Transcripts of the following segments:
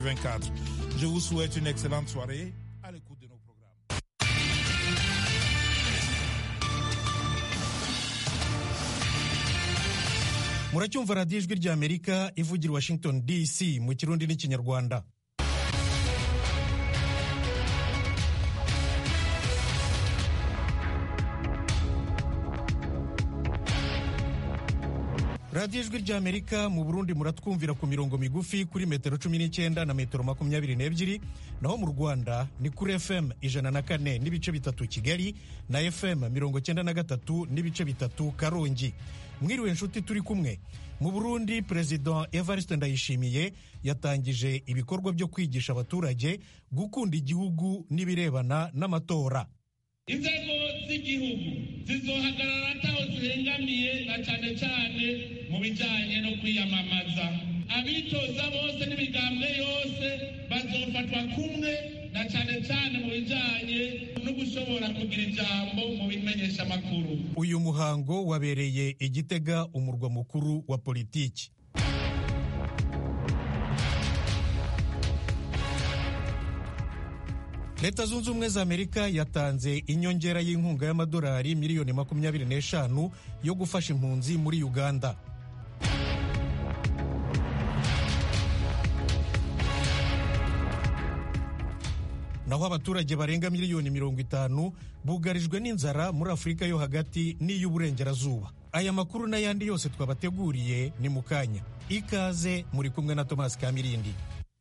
24. Je vous souhaite une excellente soirée à l'écoute de nos programmes. Muracyumva radiyo ijwi ry'Amerika ivugira Washington DC mu Kirundi n'Ikinyarwanda. radiyo ijwi ry'Amerika mu Burundi muratwumvira ku mirongo migufi kuri metero 19 na metero 22, naho mu Rwanda ni kuri FM 104 n'ibice bitatu Kigali na FM 93 n'ibice bitatu Karongi. Mwiriwe nshuti turi kumwe. Mu Burundi President Evariste Ndayishimiye yatangije ibikorwa byo kwigisha abaturage gukunda igihugu n'ibirebana n'amatora. Inzego z'igihugu zizohagarara ataho zihengamiye na cyane cyane mu bijyanye no kwiyamamaza. Abitoza bose n'imigambwe yose bazofatwa kumwe na cyane cyane mu bijyanye no gushobora kugira ijambo mu bimenyesha makuru. Uyu muhango wabereye i Gitega, umurwa mukuru wa politiki. Leta Zunze Ubumwe za Amerika yatanze inyongera y'inkunga y'amadolari miliyoni 25 yo gufasha impunzi muri Uganda. Naho abaturage barenga miliyoni 50 bugarijwe n'inzara muri Afurika yo hagati n'iy'uburengerazuba. Aya makuru n'ayandi yose twabateguriye ni mukanya. Ikaze muri kumwe na Thomas Kamirindi.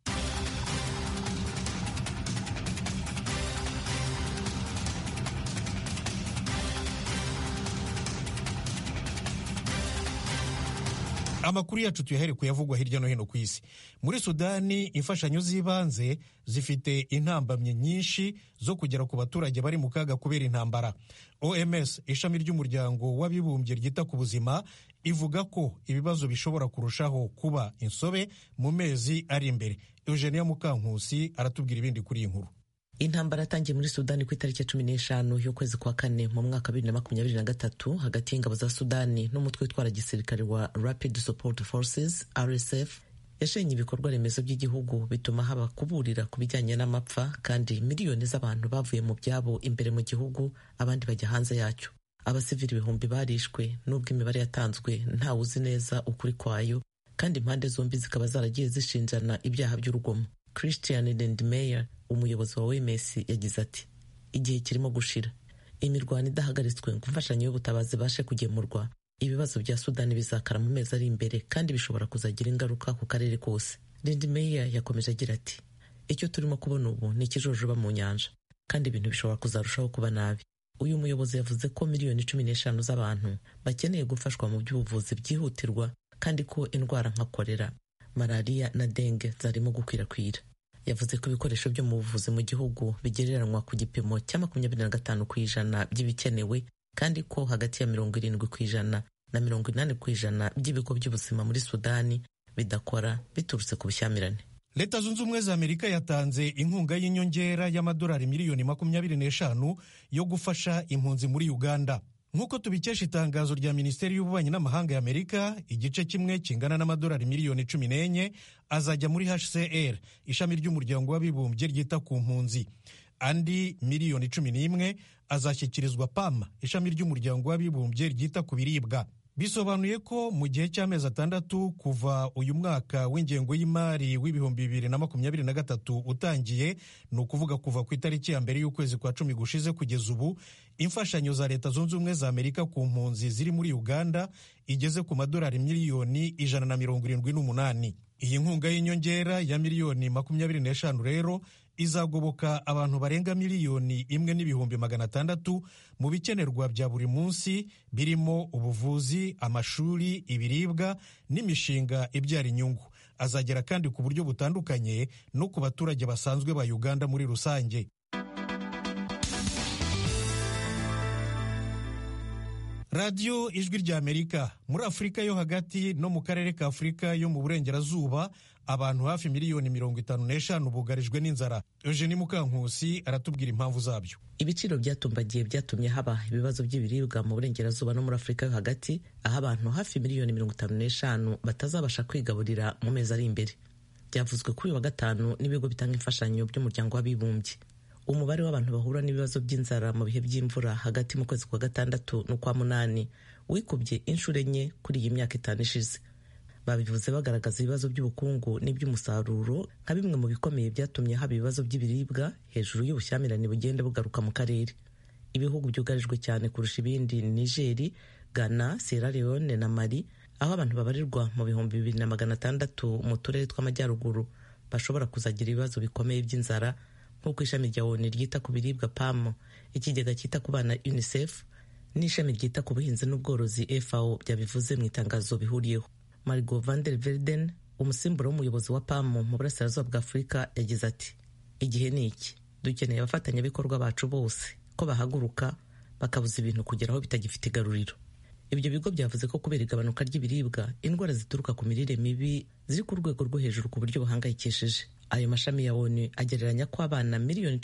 Amakuru yacu tuyahere kuyavugwa hirya no hino ku isi. Muri Sudani imfashanyo z'ibanze zifite intambamye nyinshi zo kugera ku baturage bari mu kaga kubera intambara. OMS, ishami ry'umuryango w'abibumbye ryita ku buzima, ivuga ko ibibazo bishobora kurushaho kuba insobe mu mezi ari imbere. Eugenia Mukankusi aratubwira ibindi kuri iyi nkuru. Intambara yatangiye muri Sudani ku itariki 15 y'ukwezi kwa kane mu mwaka 2023 hagati y'ingabo za Sudani n'umutwe witwara gisirikare wa Rapid Support Forces RSF yashenye ibikorwa remezo by'igihugu, bituma haba kuburira ku bijyanye n'amapfa, kandi miliyoni z'abantu bavuye mu byabo imbere mu gihugu, abandi bajya hanze yacyo. Abasivili ibihumbi barishwe, nubwo imibare yatanzwe ntawe uzi neza ukuri kwayo, kandi impande zombi zikaba zaragiye zishinjana ibyaha by'urugomo. Christian Lindmeier, umuyobozi wa OMS, yagize ati: igihe kirimo gushira, imirwano idahagaritswe ngo imfashanyo y'ubutabazi bashe kugemurwa, ibibazo bya Sudani bizakara mu mezi ari imbere, kandi bishobora kuzagira ingaruka ku karere kose. Lindmeier yakomeje agira ati: icyo turimo kubona ubu ni ikijojoba mu nyanja, kandi ibintu bishobora kuzarushaho kuba nabi. Uyu muyobozi yavuze ko miliyoni 15 z'abantu bakeneye gufashwa mu by'ubuvuzi byihutirwa, kandi ko indwara nka kolera, malaria na dengue zarimo gukwirakwira. Yavuze ko ibikoresho byo mu buvuzi mu gihugu bigereranywa ku gipimo cya 25% by'ibikenewe, kandi ko hagati ya 70% na 80% by'ibigo by'ubuzima muri Sudani bidakora biturutse ku bushyamirane. Leta Zunze Ubumwe za Amerika yatanze inkunga y'inyongera y'amadolari miliyoni 25 yo gufasha impunzi muri Uganda. Nk'uko tubikesha itangazo rya Minisiteri y'Ububanyi n'Amahanga y'Amerika, igice kimwe kingana n'amadolari miliyoni 14 azajya muri HCR, ishami ry'umuryango w'abibumbye ryita ku mpunzi. Andi miliyoni 11 azashyikirizwa PAM, ishami ry'umuryango w'abibumbye ryita ku biribwa. Bisobanuye ko mu gihe cy'amezi 6 kuva uyu mwaka w'ingengo y'imari w'ibihumbi 2023 utangiye, ni ukuvuga kuva ku itariki ya mbere y'ukwezi kwa 10 gushize kugeza ubu, imfashanyo za Leta Zunze Ubumwe za Amerika ku mpunzi ziri muri Uganda igeze ku madolari miliyoni 178. Iyi nkunga y'inyongera ya miliyoni 25 rero izagoboka abantu barenga miliyoni 1,600,000 mu bikenerwa bya buri munsi, birimo ubuvuzi, amashuri, ibiribwa n'imishinga ibyara inyungu. Azagera kandi ku buryo butandukanye no ku baturage basanzwe ba Uganda muri rusange. Radio Ijwi ry'Amerika. Muri Afurika yo hagati no mu karere ka Afurika yo mu burengerazuba, abantu hafi miliyoni 55 bugarijwe n'inzara. Eugenie Mukankusi aratubwira impamvu zabyo. Ibiciro byatumbagiye byatumye haba ibibazo by'ibiribwa mu burengerazuba no muri Afurika yo hagati, aho abantu hafi miliyoni 55 batazabasha kwigaburira mu mezi ari imbere. byavuzwe kuri uyu wa gatanu n'ibigo bitanga imfashanyo by'umuryango w'abibumbye. Umubare w'abantu bahura n'ibibazo by'inzara mu bihe by'imvura hagati mu kwezi kwa gatandatu n'ukwa munani wikubye inshuro enye kuri iyi myaka 5 ishize. Babivuze bagaragaza ibibazo by'ubukungu n'iby'umusaruro nka bimwe mu bikomeye byatumye haba ibibazo by'ibiribwa hejuru y'ubushyamirane bugenda bugaruka mu karere. Ibihugu byugarijwe cyane kurusha ibindi ni Niger, Ghana, Sierra Leone na Mali, aho abantu babarirwa mu 2600 mu turere tw'amajyaruguru bashobora kuzagira ibibazo bikomeye by'inzara, nk'uko ishami rya ONU ryita ku biribwa PAM, ikigega cyita ku bana UNICEF n'ishami ryita ku buhinzi n'ubworozi FAO byabivuze mu itangazo bihuriyeho. Margot van der Velden, umusimbura w'umuyobozi wa PAM mu burasirazuba bwa Afurika, yagize ati: igihe ni iki, dukeneye abafatanyabikorwa bacu bose ko bahaguruka bakabuza ibintu kugera aho bitagifite igaruriro. Ibyo bigo byavuze ko kubera igabanuka ry'ibiribwa, indwara zituruka ku mirire mibi ziri ku rwego rwo hejuru ku buryo buhangayikishije. Ayo mashami ya ONU agereranya ko abana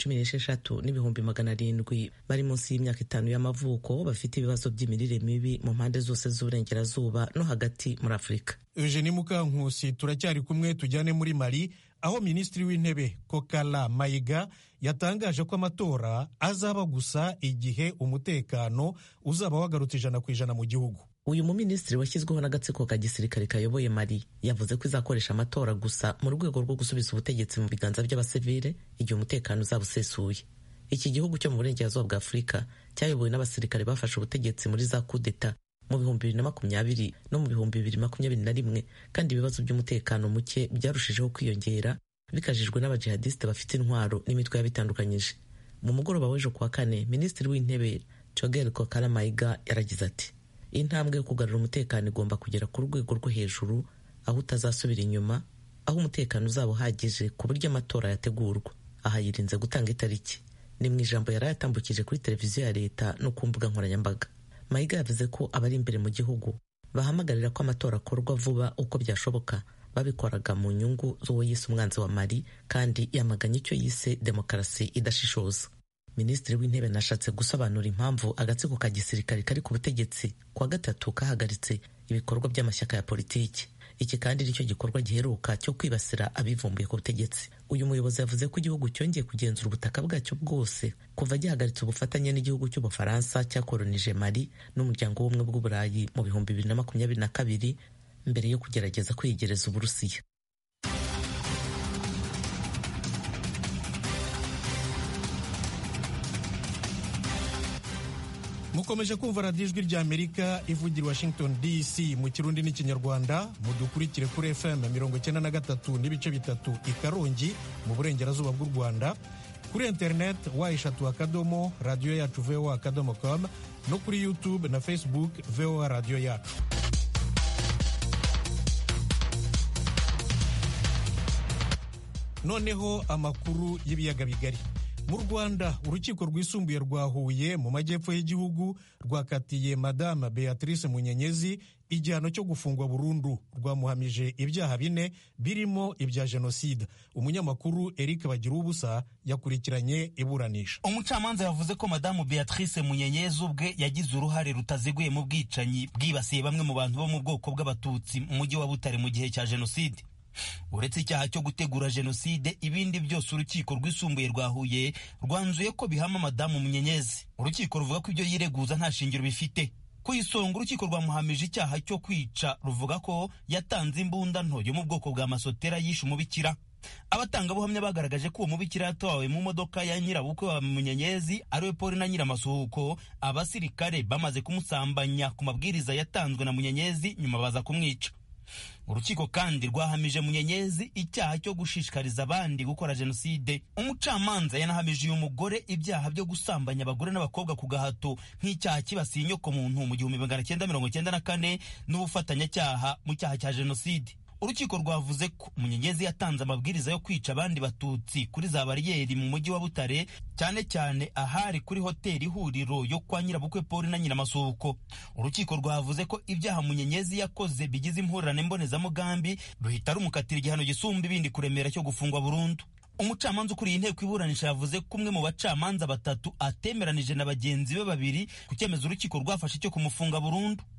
16,700,000 bari munsi y'imyaka 5 y'amavuko bafite ibibazo by'imirire mibi mu mpande zose z'uburengerazuba no hagati muri Afurika. Eugenie Mukankusi, turacyari kumwe, tujyane muri Mali, aho Minisitiri w'Intebe Kokala Mayiga yatangaje ko amatora azaba gusa igihe umutekano uzaba wagarutse 100% mu gihugu. Uyu muminisitiri washyizweho n'agatsiko ka gisirikare kayoboye Mali yavuze ko izakoresha amatora gusa mu rwego rwo gusubiza ubutegetsi mu biganza by'abasivile igihe umutekano uzaba usesuye. Iki gihugu cyo mu burengerazuba bwa Afurika cyayobowe n'abasirikare bafashe ubutegetsi muri za kudeta mu 2020 no mu 2021, kandi ibibazo by'umutekano muke byarushijeho kwiyongera bikajijwe n'abajihadiste bafite intwaro n'imitwe yabitandukanyije. Mu mugoroba w'ejo kuwa kane, Minisitiri w'Intebe Choguel Kokala Mayiga yaragize ati: intambwe yo kugarura umutekano igomba kugera ku rwego rwo hejuru, aho utazasubira inyuma, aho umutekano uzaba uhagije ku buryo amatora yategurwa. Aha yirinze gutanga itariki. Ni mu ijambo yari yatambukije kuri televiziyo ya leta no ku mbuga nkoranyambaga. Mayiga yavuze ko abari imbere mu gihugu bahamagarira ko amatora akorwa vuba uko byashoboka, babikoraga mu nyungu z'uwo yise umwanzi wa Mali, kandi yamaganye icyo yise demokarasi idashishoza. Minisitiri w'Intebe nashatse gusobanura impamvu agatsiko ka gisirikare kari ku butegetsi kwa gatatu kahagaritse ibikorwa by'amashyaka ya politiki. Iki kandi nicyo gikorwa giheruka cyo kwibasira abivumbuye ku butegetsi. Uyu muyobozi yavuze ko igihugu cyongeye kugenzura ubutaka bwacyo bwose kuva gihagaritse ubufatanye n'igihugu cy'Ubufaransa cyakolonije Mali n'umuryango w'ubumwe bw'Uburayi mu 2022 mbere yo kugerageza kwiyegereza Uburusiya. Mukomeje kumva radiyo Ijwi ry'Amerika ivugira Washington DC mu Kirundi n'Ikinyarwanda. Mudukurikire kuri FM 93.3 i Karongi mu burengerazuba bw'u Rwanda, kuri internet @radio yacu voa.com no kuri YouTube na Facebook VOA radio yacu. Noneho amakuru y'ibiyaga bigari. Mu Rwanda, urukiko rwisumbuye rwa Huye mu majyepfo y'igihugu rwakatiye Madame Beatrice Munyenyezi igihano cyo gufungwa burundu. Rwamuhamije ibyaha 4 birimo ibya jenoside. Umunyamakuru Eric Bagirubusa yakurikiranye iburanisha. Umucamanza yavuze ko Madame Beatrice Munyenyezi ubwe yagize uruhare rutaziguye mu bwicanyi bwibasiye bamwe mu bantu bo mu bwoko bw'abatutsi mu mujyi wa Butare mu gihe cya jenoside. Uretse icyaha cyo gutegura jenoside, ibindi byose urukiko rwisumbuye rwa Huye rwanzuye ko bihama Madamu Munyenyezi. Urukiko ruvuga ko ibyo yireguza nta shingiro bifite. Ku isonga, urukiko rwamuhamije icyaha cyo kwica, ruvuga ko yatanze imbunda nto yo mu bwoko bwa masotera yishe umubikira. Abatangabuhamya bagaragaje ko uwo mubikira yatawe mu modoka ya nyirabukwe wa Munyenyezi ariwe Paul na Nyiramasuhuko, abasirikare bamaze kumusambanya ku mabwiriza yatanzwe na Munyenyezi, nyuma baza kumwica. Urukiko kandi rwahamije Munyenyezi icyaha cyo gushishikariza abandi gukora jenoside. Umucamanza yanahamije uyu mugore ibyaha byo gusambanya abagore n'abakobwa ku gahato nk'icyaha kibasiye inyoko muntu mu 1994 n'ubufatanyacyaha mu cyaha cya jenoside. Urukiko rwavuze ko Munyenyezi yatanze amabwiriza yo kwica abandi batutsi kuri za bariyeri mu mujyi wa Butare, cyane cyane ahari kuri hoteli Ihuriro yo kwa nyirabukwe Paul na Nyiramasuhuko. Urukiko rwavuze ko ibyaha Munyenyezi yakoze bigize impurirane mbonezamugambi, ruhita rumukatira igihano gisumba ibindi kuremera cyo gufungwa burundu. Umucamanza ukuriye inteko iburanisha yavuze ko umwe mu bacamanza batatu atemeranije na bagenzi be babiri ku cyemezo urukiko rwafashe cyo kumufunga burundu.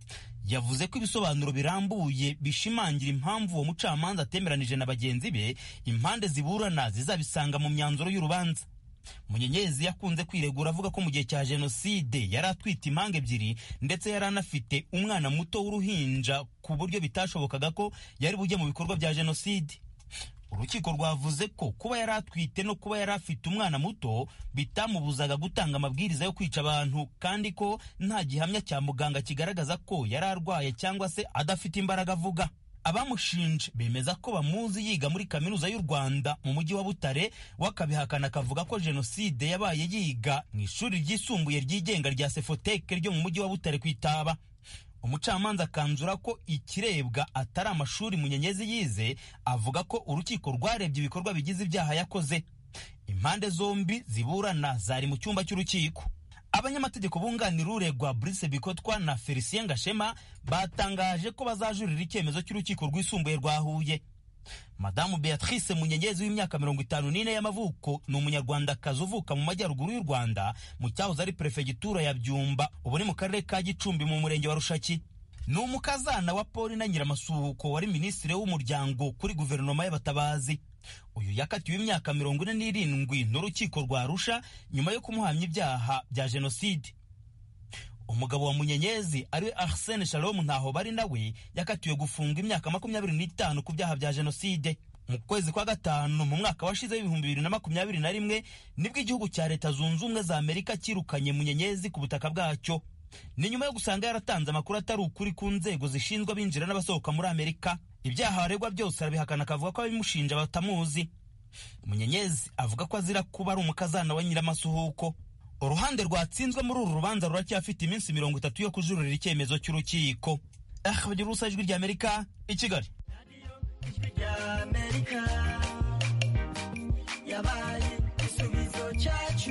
yavuze ko ibisobanuro birambuye bishimangira impamvu uwo mucamanza atemeranije na bagenzi be impande ziburana zizabisanga mu myanzuro y'urubanza. Munyenyezi yakunze kwiregura avuga ko mu gihe cya jenoside yari atwite impanga ebyiri ndetse yari anafite umwana muto w'uruhinja ku buryo bitashobokaga ko yari bujye mu bikorwa bya jenoside. Urukiko rwavuze ko kuba yari atwite no kuba yari afite umwana muto bitamubuzaga gutanga amabwiriza yo kwica abantu, kandi ko nta gihamya cya muganga kigaragaza ko yari arwaye cyangwa se adafite imbaraga avuga. Abamushinje bemeza ko bamuzi yiga muri kaminuza y'u Rwanda mu mujyi wa Butare, wakabihakana akavuga ko jenoside yabaye yiga mu ishuri ryisumbuye ryigenga rya Sefoteke ryo mu mujyi wa Butare ku Itaba. Umucamanza akanzura ko ikirebwa atari amashuri Munyenyezi yize, avuga ko urukiko rwarebye ibikorwa bigize ibyaha yakoze. Impande zombi ziburana zari mu cyumba cy'urukiko. Abanyamategeko bunganira uregwa Brice Bikotwa na Felicien Gashema batangaje ko bazajurira icyemezo cy'urukiko rwisumbuye rwa Huye. Madamu Beatrice Munyenyezi w'imyaka 54 y'amavuko ni umunyarwandakazi uvuka mu majyaruguru y'u Rwanda mu cyahoze ari prefegitura ya Byumba, ubu ni mu karere ka Gicumbi mu murenge wa Rushaki. Ni umukazana wa Paul na Nyiramasuhuko wari minisitiri w'umuryango kuri guverinoma y'abatabazi. Uyu yakatiwe imyaka 47 n'urukiko rwa Arusha nyuma yo kumuhamya ibyaha bya jenoside. Umugabo wa Munyenyezi ariwe Arsene Shalom ntaho bari nawe yakatiwe gufunga imyaka 25 ku byaha bya jenoside. Mu kwezi kwa gatanu mu mwaka washize 2021 nibwo igihugu cya Leta Zunze Ubumwe za Amerika kirukanye Munyenyezi ku butaka bwacyo. Ni nyuma yo gusanga yaratanze amakuru atari ukuri ku nzego zishinzwe abinjira n'abasohoka muri Amerika. Ibyaha aregwa byose arabihakana akavuga ko abimushinja batamuzi. Munyenyezi avuga ko azira kuba ari umukazana wa Nyiramasuhuko. Uruhande rwatsinzwe muri uru rubanza ruracyafite iminsi 30 yo kujurira icyemezo cy'urukiko. Bagira ubusa ijwi ry'Amerika i Kigali. Yabaye isubizo cyacu.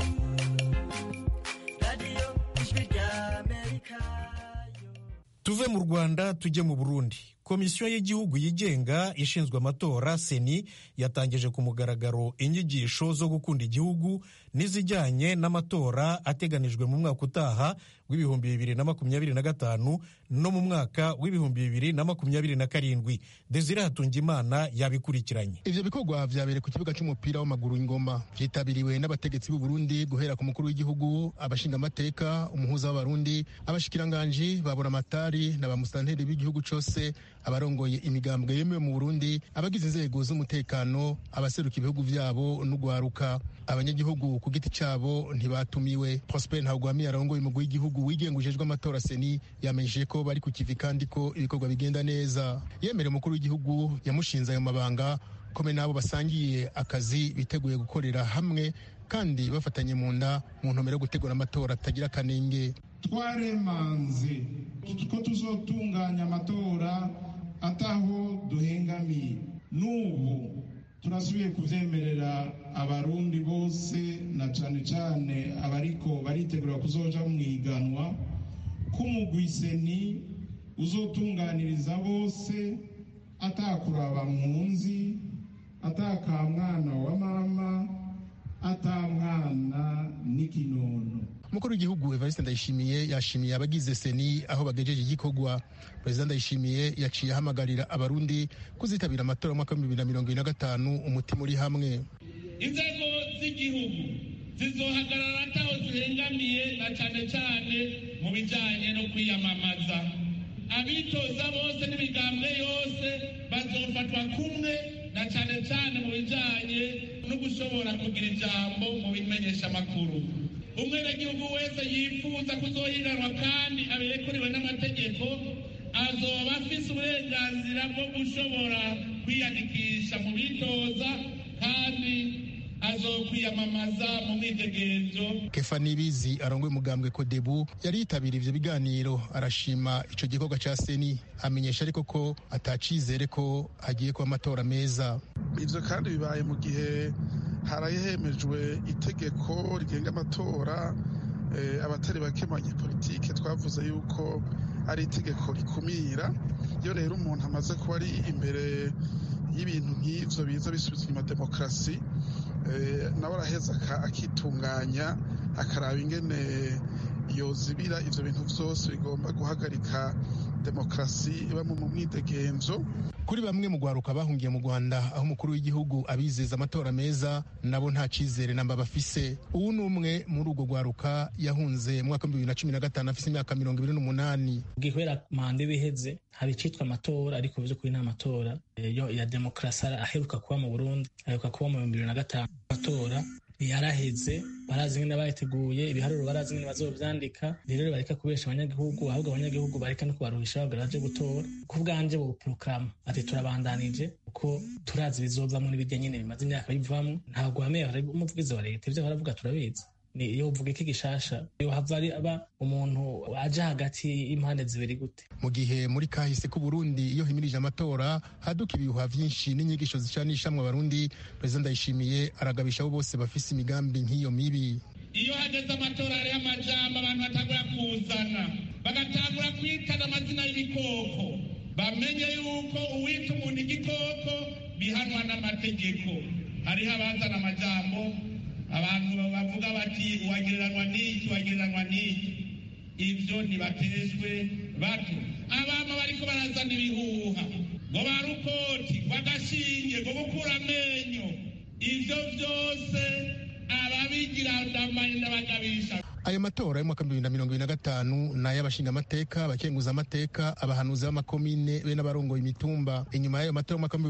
Tuve mu Rwanda tujye mu Burundi. Komisiyo y'igihugu yigenga ishinzwe amatora Seni yatangije ku mugaragaro inyigisho zo gukunda igihugu n'izijyanye n'amatora ateganijwe mu mwaka utaha w'ibihumbi 2025 no mu mwaka w'ibihumbi 2027. Desire Hatungimana yabikurikiranye. Ivyo bikorwa vyabereye ku kibuga cy'umupira w'amaguru Ingoma, vyitabiriwe n'abategetsi b'u Burundi guhera ku mukuru w'igihugu, abashinga amateka, umuhuza w'abarundi, abashikiranganji, baburamatari n'abamustanteri b'igihugu cyose, abarongoye imigambwe yemewe mu Burundi, abagize inzego z'umutekano, abaseruka ibihugu vyabo n'ugwaruka. Abanyagihugu ku giti cyabo ntibatumiwe. Prosper Ntagwamiye arongoye umugwi w'igihugu wigengujejwe amatora Seni yamenyesheje ko bari ku kivi kandi ko ibikorwa bigenda neza. Yemereye umukuru w'igihugu yamushinze ayo mabanga kome nabo basangiye akazi biteguye gukorera hamwe kandi bafatanye mu nda mu ntumbero yo gutegura amatora atagira kanenge. Twaremanze ko tuzotunganya amatora ataho duhengamiye. N'ubu turasubiye kuvyemerera abarundi bose na cane cane abariko baritegura kuzoja mu iganwa k'umugwi Seni uzotunganiriza bose atakuraba mpunzi, atakamwana wa mama, atamwana n'ikinono. Umukuru w'igihugu Evariste Ndayishimiye yashimiye abagize Seni aho bagejeje igikorwa. Perezida Ndayishimiye yaciye ahamagarira abarundi kuzitabira amatora mu mwaka wa 2025 umutima uri hamwe. Inzego z'igihugu zizohagarara ataho zihengamiye na cane cane mu bijanye no kwiyamamaza. Abitoza bose n'imigambwe yose bazofatwa kumwe na cane cane mu bijanye no gushobora kugira ijambo mu bimenyesha amakuru. Umwenegihugu wese yifuza kuzohiganwa kandi abirekuriwe n'amategeko azoba afise uburenganzira bwo gushobora kwiyandikisha mu bitoza kandi azokwiyamamaza mu mwidegenzo. Kefa Nibizi arongoye umugambwe Kodebu yari yitabiriye ivyo biganiro, arashima ico gikorwa ca Seni, amenyesha ariko ko atacizere ko hagiye kuba amatora meza. Ivyo kandi bibaye mu gihe harahemejwe itegeko rigenga amatora. Abatari bake mu banyepolitike twavuze yuko ari itegeko rikumira. Iyo rero umuntu amaze kuba ari imbere y'ibintu nk'ivyo biza bisubiza inyuma demokarasi, nawe araheza akitunganya akaraba ingene yozibira ivyo bintu vyose bigomba guhagarika demokarasi iba mu mwidegenzo. Kuri bamwe mu gwaruka bahungiye mu Rwanda aho umukuru w'igihugu abizeza amatora meza, nabo nta cizere namba bafise. Ubu ni umwe muri urwo gwaruka yahunze mu mwaka 2015 afise imyaka 28. Gihwera mande biheze hari citwa amatora, ariko byo kuri n'amatora ya demokarasi aheruka kuba mu Burundi, aheruka kuba mu 2005. Amatora yaraheze, barazi ngene bayiteguye, ibiharuro barazi ngene bazovyandika, rero bareka kubesha abanyagihugu, ahubwo abanyagihugu bareka no kubaruhisha bagaraje gutora. Ku bwanje bo proclama ati turabandanije uko turazi bizovamwe n'ibijya nyene bimaze imyaka bivamwe. Ntabwo hamwe umuvugizi wa leta ivyo baravuga turabizi, ni iyo uvuga iki gishasha iyo hava ari aba umuntu aje hagati y'impande zibiri gute. Mu gihe muri kahise ku Burundi iyo himirije amatora haduka ibihuha vyinshi n'inyigisho zicanishamwe abarundi, President Ndayishimiye aragabisha abo bose bafise imigambi nk'iyo mibi. Iyo hageze amatora ari amajambo abantu batangura kuzana, bagatangura kwitana amazina y'ibikoko, bamenye yuko uwita umuntu igikoko bihanwa n'amategeko. Hariho abazana amajambo abantu bavuga bati wagereranywa n'iki, ivyo nibatezwe bato. Abama bariko barazana ibihuha ngo barukoti bagashinge ngo gukura amenyo, ivyo vyose ababigira ndamanye n'abagabisha. Ayo matora y'umwaka 2025 n'ay'abashinga amateka, abakenguza amateka, abahanuzi b'amakomine be n'abarongoye imitumba. Inyuma y'ayo matora y'umwaka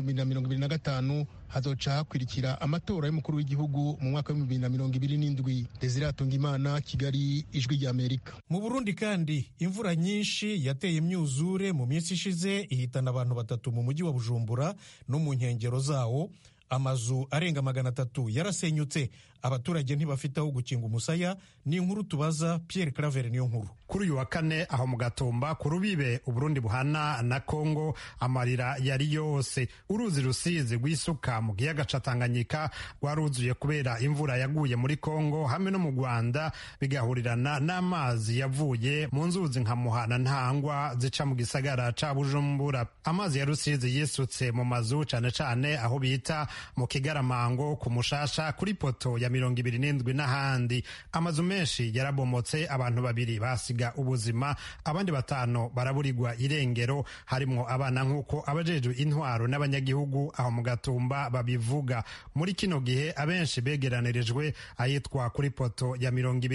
2025 hazoca hakurikira amatora y'umukuru w'igihugu mu mwaka wa 2027. Desire Atungimana, Kigali, Ijwi ry'Amerika. Mu Burundi kandi imvura nyinshi yateye imyuzure mu minsi ishize ihitana abantu 3 mu mujyi wa Bujumbura no mu nkengero zawo. Amazu arenga 300 yarasenyutse, abaturage ntibafite aho gukinga umusaya. Ni inkuru tubaza Pierre Claver niyo nkuru. Kuri uyu wa kane aho mu Gatumba ku rubibe Uburundi buhana na Kongo, amarira yari yose. Uruzi Rusizi rwisuka mu kiyaga ca Tanganyika rwaruzuye kubera imvura yaguye muri Kongo hamwe no mu Rwanda, bigahurirana n'amazi yavuye mu nzuzi nka Muhana Ntangwa zica mu gisagara ca Bujumbura. Amazi ya Rusizi yisutse mu mazu cane cane aho bita mu Kigaramango, ku Mushasha, kuri poto ya 27 n'ahandi. Amazu menshi yarabomotse, abantu 2 basiga ubuzima, abandi 5 baraburirwa irengero, harimwo abana nk'uko abajejwe intwaro n'abanyagihugu aho mu Gatumba babivuga. Muri kino gihe abenshi begeranirijwe ayitwa kuri poto ya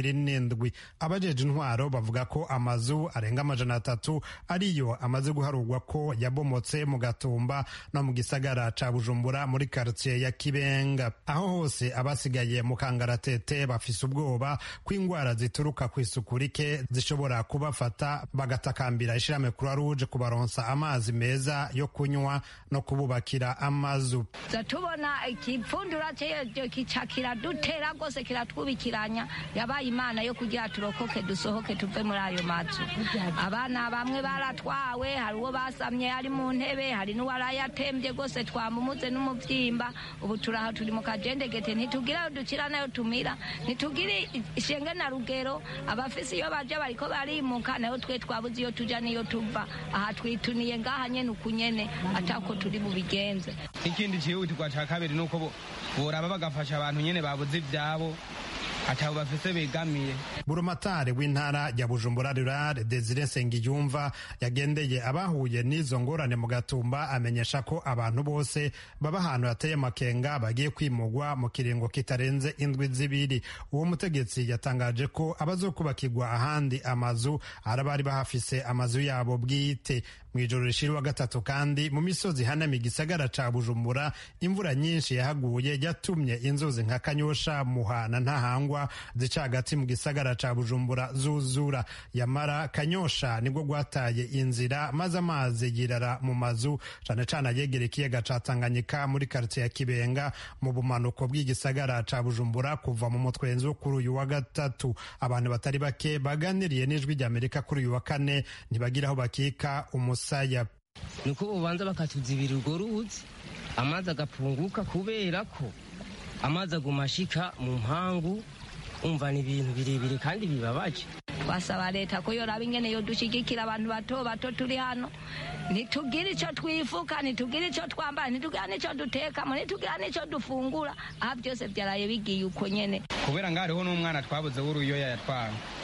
27. Abajejwe intwaro bavuga ko amazu arenga 300 ariyo amaze guharurwa ko yabomotse mu Gatumba no mu gisagara ca Bujumbura muri quartier ya Kibenga. Aho hose abasigaye mu kangaratete bafise ubwoba ko ingwara zituruka ku isuku rike zishobora kubafata, bagatakambira ishirahamwe Croix Rouge kubaronsa amazi meza yo kunywa no kububakira amazu. Zatubona ikipfundura cyo kicakira dutera gose kiratwubikiranya, yabaye Imana yo kugira turokoke dusohoke tuve muri ayo mazu. Abana bamwe baratwawe, hari uwo basamye ari mu ntebe, hari n'uwarayatembye gose twamumuze n'umuvyimba. Ubu turaha turi mu kajendegete, ntitugira dukira nayo tumira, ntitugire ishenge na rugero. Abafisi iyo baje bariko barimuka, nayo twe twabuze iyo tuja niyo tuva. Aha twituniye ngaha nyene ukunyene atako turi bubigenze. Ikindi cihutirwa ca kabiri nuko boraba bagafasha abantu nyene babuze ivyabo ataho bafise begamiye. Burumatari w'intara ya Bujumbura Rural Desire Nsengiyumva yagendeye abahuye n'izo ngorane mu Gatumba, amenyesha ko abantu bose baba ahantu hateye makenga bagiye kwimugwa mu kiringo kitarenze 2. Uwo mutegetsi yatangaje ko abazokubakirwa ahandi amazu arabari bahafise amazu yabo bwite. Mwijoro rishira wa 3 kandi mu misozi hanami gisagara ca Bujumbura imvura nyinshi yahaguye yatumye inzuzi nka Kanyosha, Muhana Ntahangwa zica hagati mu gisagara ca Bujumbura zuzura. Yamara Kanyosha nibwo gwataye inzira, maze amazi yirara mu mazu cane cane yegere ikiyaga ca Tanganyika muri quartier ya Kibenga mu bumanuko bw'igisagara ca Bujumbura kuva mu mutwenzo kuri uyu wa 3. Abantu batari bake baganiriye n'Ijwi ry'Amerika kuri uyu wa 4 ntibagira aho bakika umusaya. Nuko ubanza bakatuzibira urwo ruzi, amazi agapunguka kubera ko amazi agumashika mu mpangu. Umva ni ibintu birebire kandi bibabaje. Twasaba leta ko yoraba ingene yo dushigikira abantu bato bato turi hano, ntitugire ico twifuka, ntitugire ico twambara, ntitugire n'ico duteka, ntitugire n'ico dufungura. Aha byose byaraye bigiye uko nyene kubera ngariho n'umwana twabuze w'uruyoya yatwara.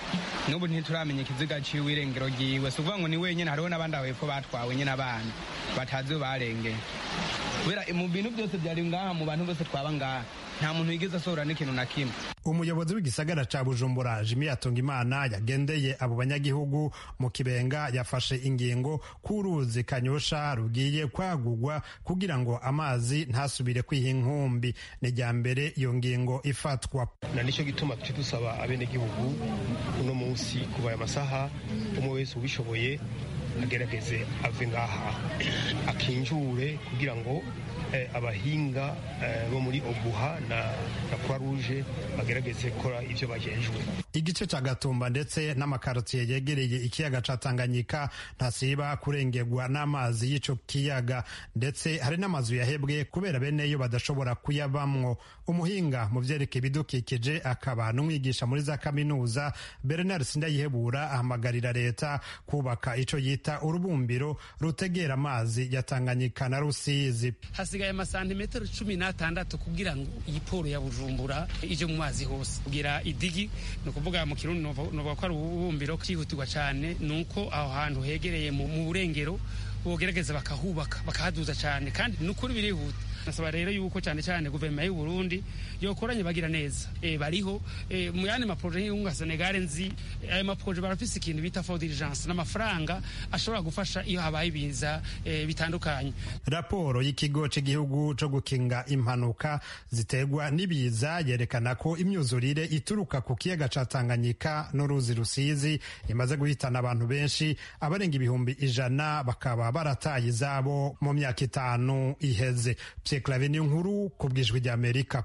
n'ubu ntituramenya ikiziga ciwe irengero ryiwe si ukuvuga ngo ni wenyene hariho n'abandi aho hepfo batwawe nyene abana batazi barengeye kubera mu bintu byose byari ngaha mu bantu bose twaba ngaha nta muntu yigeze asohora n'ikintu na kimwe. Umuyobozi w'igisagara ca Bujumbura Jimmy Hatungimana yagendeye abo banyagihugu mu Kibenga yafashe ingingo k'uruzi Kanyosha rugiye kwagurwa kugira ngo amazi ntasubire kwiha inkumbi. Ni rya mbere iyo ngingo ifatwa, na nico gituma tuce dusaba abenegihugu uno munsi kuva amasaha umwe wese ubishoboye agerageze ave ngaha akinjure kugira ngo abahinga bo muri Obuha na Croix Rouge bagerageze gukora ivyo bajejwe. Igice ca Gatumba ndetse n'amakarotiye yegereye ikiyaga ca Tanganyika ntasiba kurengerwa n'amazi y'ico kiyaga, ndetse hari n'amazu yahebwe kubera beneyo badashobora kuyabamwo. Umuhinga mu vyerekeye ibidukikije akaba n'umwigisha muri za kaminuza Bernard Sindayihebura ahamagarira leta kubaka ico yita urubumbiro rutegera amazi ya Tanganyika na Rusizi. Hasigaye amasantimetero 16 kugira ngo iyi poro ya Bujumbura ije mu mazi hose kugira idigi, no kuvuga mu Kirundi no ko ari ububumbiro kihutirwa cyane, nuko aho hantu hegereye mu burengero bogerageza bakahubaka bakahaduza cyane, kandi nukuri birihuta. Nasaba rero yuko cyane cyane guverinoma y'u Burundi yokoranye bagira neza bariho mu yandi maproje y'unga Senegal nzi ayo maproje barafise ikintu bita for diligence n'amafaranga ashobora gufasha iyo habaye ibiza bitandukanye. Raporo y'ikigo cy'igihugu cyo gukinga impanuka ziterwa n'ibiza yerekana ko imyuzurire ituruka ku kiyaga ca Tanganyika n'uruzi Rusizi imaze guhitana abantu benshi, abarenga 100 bakaba barataye izabo mu myaka 5 iheze. Clave ni nkuru ku bw'ijwi ry'Amerika.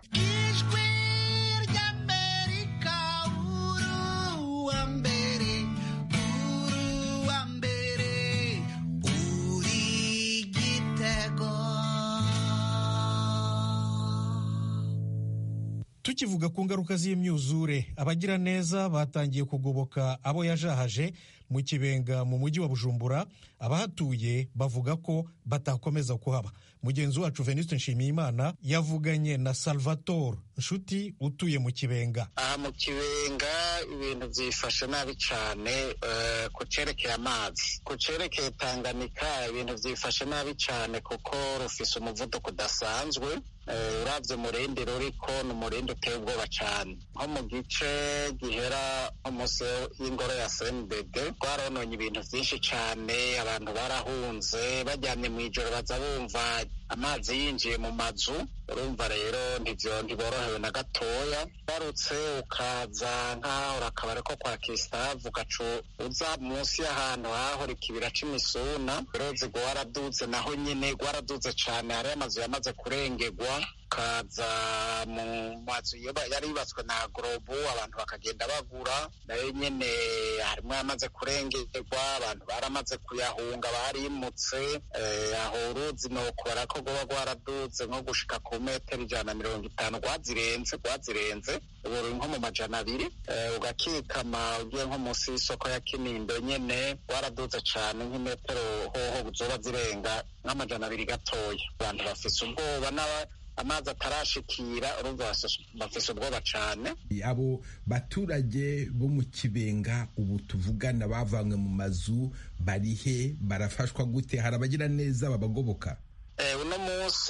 Tukivuga ku ngaruka z'imyuzure, abagira neza batangiye kugoboka abo yajahaje mu Kibenga mu mujyi wa Bujumbura. Abahatuye bavuga ko batakomeza kuhaba. Mugenzi wacu Venuste Nshimiyimana yavuganye na Salvatore Nshuti utuye mu Kibenga. Aha mu Kibenga ibintu vyifashe nabi cane ku cerekeye amazi, ku cerekeye Tanganyika ibintu vyifashe nabi cane kuko rufise umuvuduko udasanzwe. Uravye umurindi ruriko ni umurindi uteye ubwoba cane. Nko mu gice gihera umunsi y'ingoro ya CNDD twarononye ibintu vyinshi cane, abantu barahunze baryamye mw'ijoro baza bumva amazi yinjiye mu mazu. Urumva rero ntiborohewe na gatoya. Barutse ukaza nk'aho urakabare ko kwa Kistavu ugaca uza munsi y'ahantu hahora ikibira c'Imisuna, uruzi rwaraduze naho nyene rwaraduze cane, hariyo amazu yamaze kurengerwa. Ukaza mu mazu yari yubatswe na Agrobu abantu bakagenda bagura, nayo nyene harimwo yamaze kurengerwa, abantu baramaze kuyahunga barimutse. Aho uruzi nokora ko rwoba rwaraduze nko gushika ku metero 150 rwazirenze ubu ruri nko mu 200. Ugakikama ugiye nko munsi y'isoko ya Kinindo nyene rwaraduze cane nk'imetero hoho zoba zirenga nk'amajana 200 gatoya. Abantu bafise ubwoba amazi atarashikira, urumva bafise ubwoba cane. Abo baturage bo mu Kibenga ubu tuvugana bavanywe mu mazu barihe, barafashwa gute? Hari abagira neza babagoboka? Uno munsi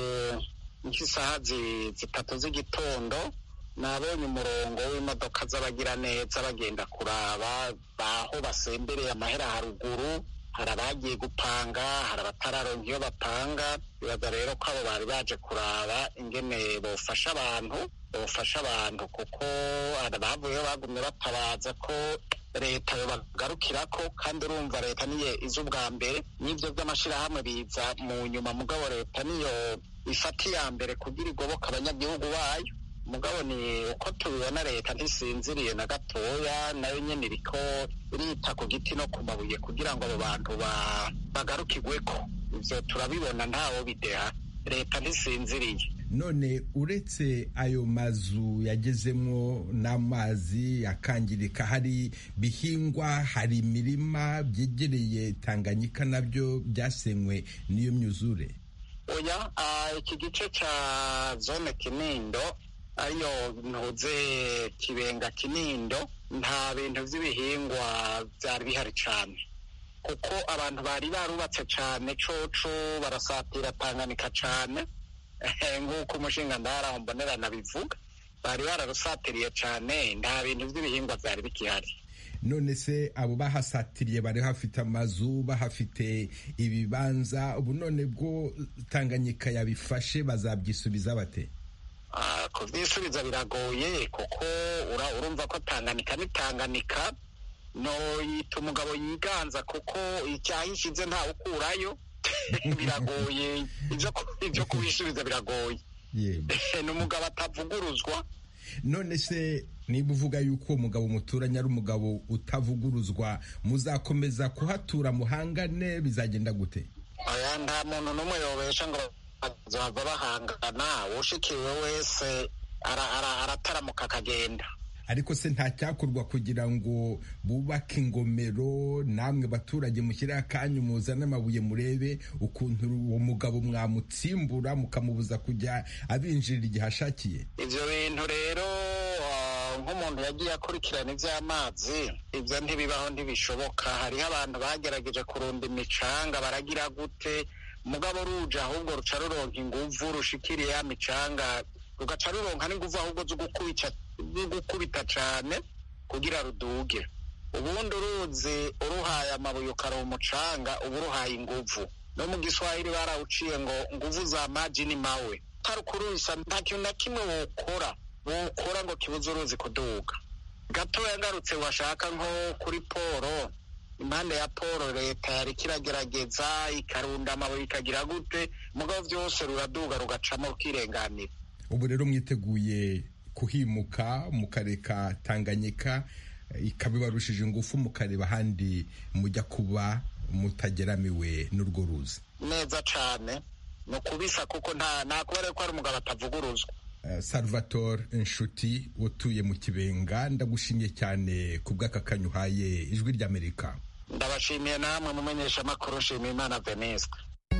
nk'isaha 3 z'igitondo nabonye umurongo w'imodoka z'abagira neza bagenda kuraba baho basembereye amahera haruguru. Hari abagiye gupanga, hari abatararonka iyo bapanga. Bibaza rero ko abo bari baje kuraba ingene bofasha abantu kuko bavuye bagumye batabaza ko leta yobagarukirako, kandi urumva leta niye iza ubwa mbere, n'ivyo vy'amashirahamwe biza mu nyuma, mugabo leta niyo ifata iya mbere kugira igoboka abanyagihugu bayo. Mugabo ni uko tubibona leta ntisinziriye na gatoya, nayo nyene iriko irita ku giti no ku mabuye kugira ngo abo bantu bagarukirweko. Ivyo turabibona ntawo bideha, leta ntisinziriye. None uretse ayo mazu yagezemwo n'amazi yakangirika, hari bihingwa, hari imirima byegereye Tanganyika nabyo byasenywe n'iyo myuzure? Oya, iki gice ca zone Kinindo ariyo ntuze Kibenga Kinindo nta bintu vy'ibihingwa vyari bihari cane, kuko abantu bari barubatse cane coco barasatira Tanganyika cane nk'uko umushinga ndaharaho mbonerana bivuga, bari bararusatiriye cane, nta bintu vy'ibihingwa vyari bikihari. None se abo bahasatiriye bari hafite amazu, bahafite ibibanza, ubu none bwo Tanganyika yabifashe bazabyisubiza bate? Kuvyisubiza biragoye, kuko urumva ko Tanganyika ni Tanganyika, no yita umugabo yiganza, kuko icyahishize nta ukurayo. Biragoye ivyo kubisubiza biragoye, ni umugabo atavuguruzwa. None se niba uvuga yuko umugabo muturanye ari umugabo utavuguruzwa, muzakomeza kuhatura muhangane, bizagenda gute? Aya nta muntu n'umwe yobesha ngo bazava bahangana, ushikiwe wese arataramuka akagenda. Ariko se nta cyakorwa kugira ngo bubake ingomero, namwe baturage mushyire akanyu muzane amabuye murebe ukuntu uwo mugabo mwamutsimbura mukamubuza kujya abinjirira igihe ashakiye? Ivyo bintu rero nk'umuntu yagiye akurikirana ivy'amazi, ivyo ntibibaho, ntibishoboka. Hariho abantu bagerageje kurunda imicanga, baragira gute, mugabo ruje ahubwo ruca ruronka inguvu, rushikiriye ya micanga rugaca ruronka n'inguvu ahubwo zo gukubita cane kugira ruduge. Ubundi uruzi uruhaye amabuye ukaronka umucanga, ubu uruhaye inguvu. No mu Giswahili barawuciye ngo nguvu za maji ni mawe. Tarukurisa nta kintu na kimwe wokora ngo kibuze uruzi kuduga. Gatoya ngarutse washaka nko kuri Poro, impande ya Poro leta yari kiragerageza ikarunda amabuye ikagira gute, mugabo vyose ruraduga rugacamo ukirenganira. Ubu rero mwiteguye kuhimuka mukareka Tanganyika ikabibarushije ingufu, mukareba ahandi mujya kuba mutageramiwe n'urwo ruzi? Neza cane, no kubisa, kuko nta kubera ko ari umugabo atavuguruzwa. Salvatore Inshuti utuye mu Kibenga, ndagushimiye cyane ku bw'aka kanya uhaye Ijwi ry'Amerika. Ndabashimiye namwe mumenyesha amakuru. Nshimiyimana Venuste.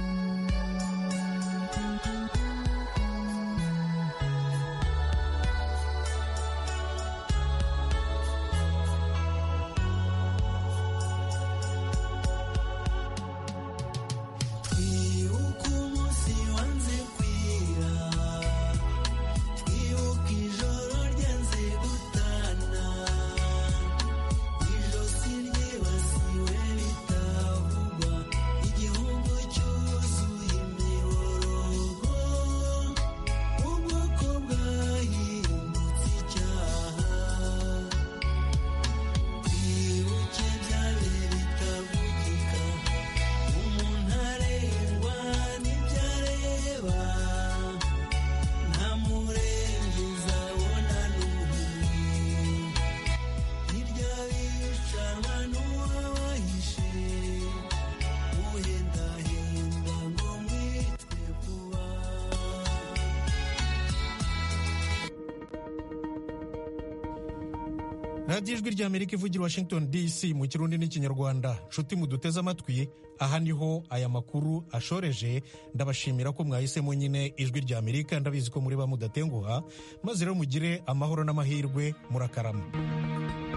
radiyo ijwi ry'Amerika ivugira Washington DC mu Kirundi n'Ikinyarwanda. Nshuti muduteze amatwi, aha niho aya makuru ashoreje. Ndabashimira ko mwahisemo nyine Ijwi ry'Amerika, ndabizi ko muri ba mudatenguha, maze rero mugire amahoro n'amahirwe, murakarama.